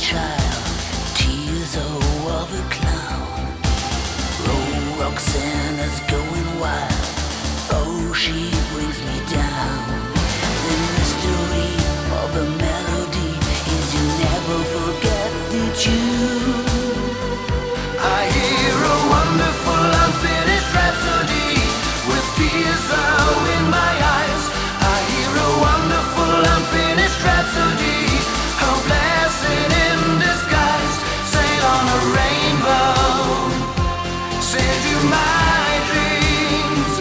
child, tears of a clown. Roxanna's going wild. Oh, she brings me down. The mystery of the melody is you never forget the tune. I hear a wonderful unfinished rhapsody with tears in my eyes. I hear a wonderful unfinished rhapsody. How blessed in disguise. Sail on a rainbow. Sail to my dreams.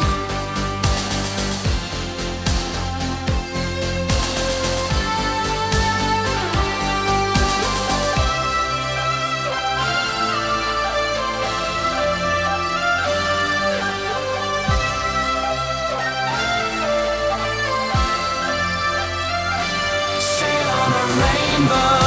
Sail on a rainbow.